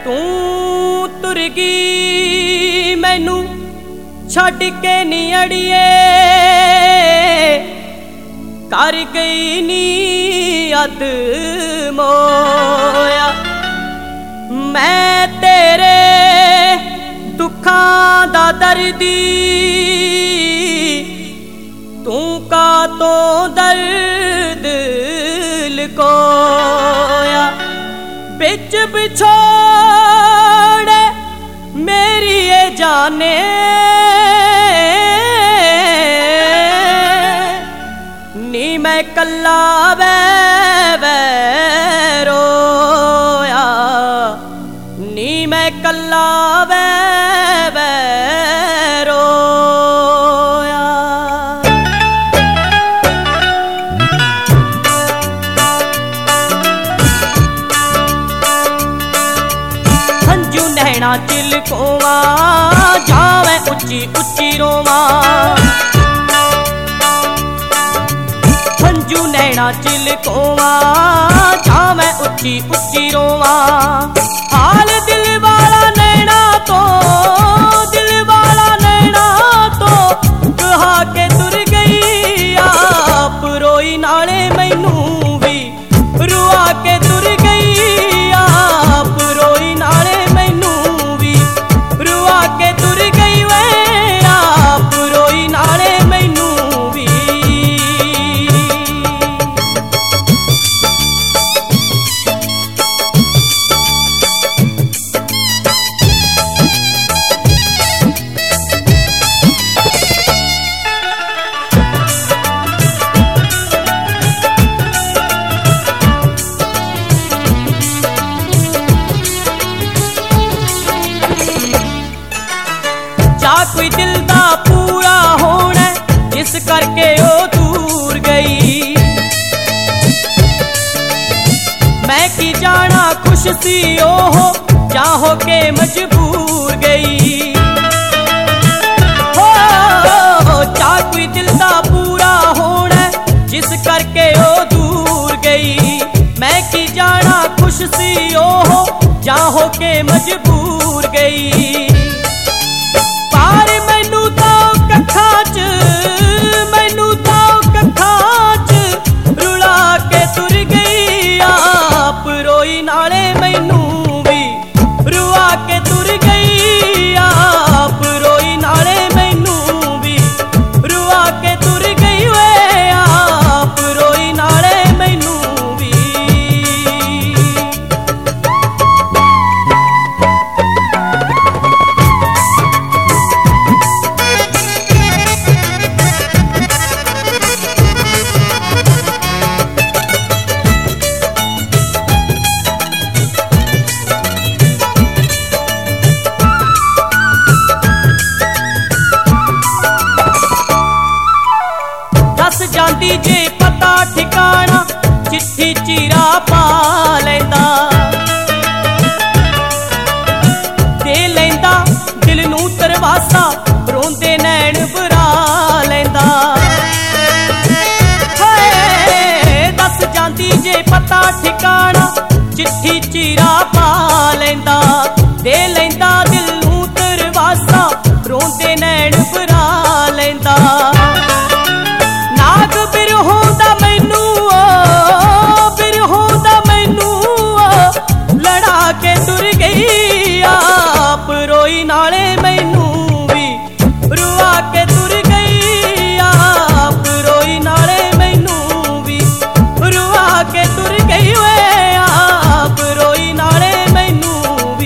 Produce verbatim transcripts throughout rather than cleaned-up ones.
तू तुर गई मैनू छड़ के नी अड़िए, कर गई नी अद मोया। मैं तेरे दुखां दा दर्दी, तू का तो दर्द लकोया। बिच बिछोड़े मेरी ये जाने, नी मैं कल्ला वे वे रोया, नी मैं कल्ला वे वे रोया। हंजू नैना चिलकोवा, जावे उच्ची उच्ची रोवा। हंजू नैना चिलकोवा, जावे उच्ची उच्ची रोवा। हाल दिल वाला नैना तो, दिल वाला नैना तो कहा के तुर गई। आप रोई नाले मैनू भी रुआ के तुर गई। आप रोई नाले मैनू भी रुआ के तुर गई वे। आप रोई नाले मैनू भी। जा कोई दिल दा पूरा होना, जिस करके ओ दूर गई। मैं की जाना खुश सी ओह, जा हो के मजबूर गई। हो जा कोई दिल दा पूरा होना, जिस करके ओ दूर गई। मैं की जाना खुश सी ओह, जा हो के मजबूर गई। पार मैनू तो कखा च, मैनू तो कखा च रुला के तुर गई। आप रोई नाले मैनू भी रुआ के तुर गई। आप रोई नाले मैनू भी रुआ के तुर गई वे। आप रोई नाले मैनू भी। दस जांदी जे पता ठिकाना, चिट्ठी चीरा पा लैंदा। दे लैंदा दिल नू तरवासा, रोंदे नैन बुरा लैंदा। दस जांदी जे पता ठिकाना, चिट्ठी चीरा पा लैंदा। दे लैंदा दिल नू तरवासा, रोंदे नैन बुरा लैंदा। नाग बिरहों दा मैनू ओ, बिरहों दा मैनू ओ लड़ा के तुर गई। आप रोई नाले मैनू भी रुआ के तुर गई। आप रोई नाले मैनू भी रुआ के तुर गई वे। आप रोई नाले मैनू भी।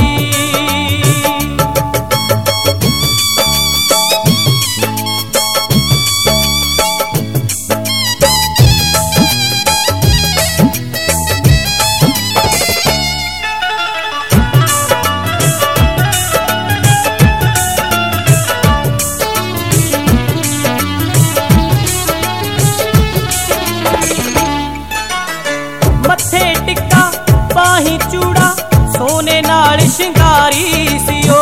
मत्थे टिक्का बाही चूड़ा, सोने नाल शिंगारी सीओ।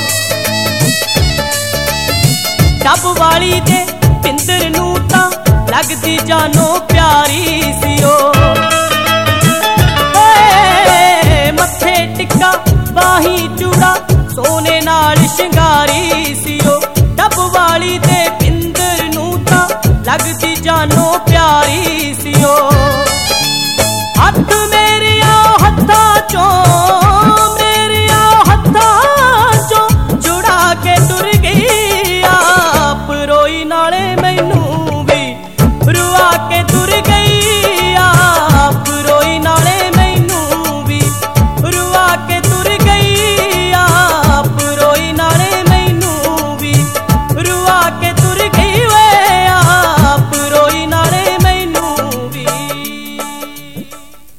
डब वाली दे पिंदर नू तां लगदी जानो प्यारी सी ओ। मत्थे टिक्का लगती जानो प्यारी सी ओ।